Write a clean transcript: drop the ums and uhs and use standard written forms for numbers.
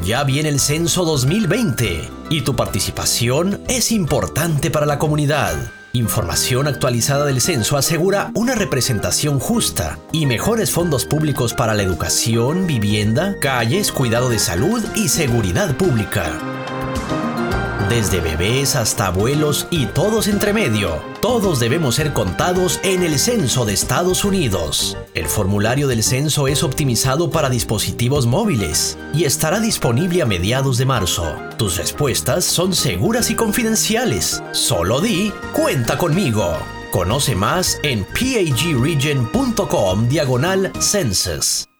Ya viene el Censo 2020 y tu participación es importante para la comunidad. Información actualizada del censo asegura una representación justa y mejores fondos públicos para la educación, vivienda, calles, cuidado de salud y seguridad pública. Desde bebés hasta abuelos y todos entre medio, todos debemos ser contados en el Censo de Estados Unidos. El formulario del censo es optimizado para dispositivos móviles y estará disponible a mediados de marzo. Tus respuestas son seguras y confidenciales. Solo di, cuenta conmigo. Conoce más en pagregion.com/census.